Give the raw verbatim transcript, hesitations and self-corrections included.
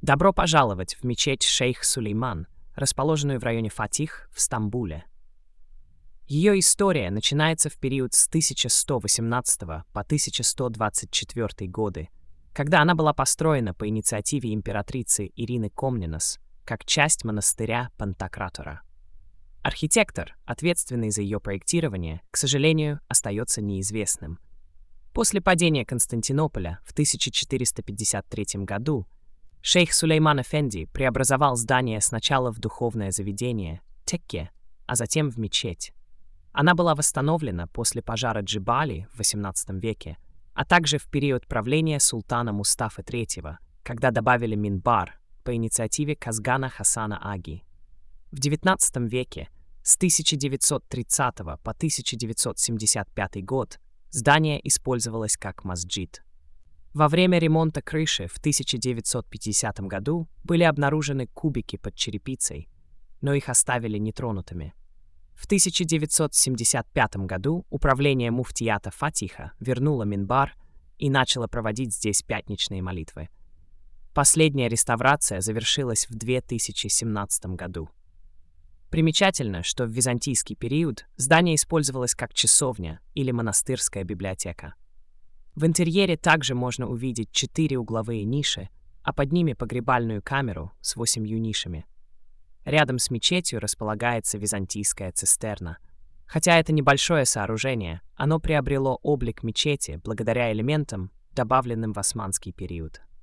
Добро пожаловать в мечеть Шейх Сулейман, расположенную в районе Фатих в Стамбуле. Ее история начинается в период с тысяча сто восемнадцатого по тысяча сто двадцать четвёртый годы, когда она была построена по инициативе императрицы Ирины Комненос как часть монастыря Пантократора. Архитектор, ответственный за ее проектирование, к сожалению, остается неизвестным. После падения Константинополя в тысяча четыреста пятьдесят третьем году шейх Сулейман Эфенди преобразовал здание сначала в духовное заведение – текке, а затем в мечеть. Она была восстановлена после пожара Джибали в восемнадцатом веке, а также в период правления султана Мустафы третьего, когда добавили минбар по инициативе Казгана Хасана Аги. В девятнадцатом веке, с тысяча девятьсот тридцатого по тысяча девятьсот семьдесят пятый год, здание использовалось как масджид. Во время ремонта крыши в тысяча девятьсот пятидесятом году были обнаружены кубики под черепицей, но их оставили нетронутыми. В тысяча девятьсот семьдесят пятом году управление муфтията Фатиха вернуло минбар и начало проводить здесь пятничные молитвы. Последняя реставрация завершилась в две тысячи семнадцатом году. Примечательно, что в византийский период здание использовалось как часовня или монастырская библиотека. В интерьере также можно увидеть четыре угловые ниши, а под ними погребальную камеру с восемью нишами. Рядом с мечетью располагается византийская цистерна. Хотя это небольшое сооружение, оно приобрело облик мечети благодаря элементам, добавленным в османский период.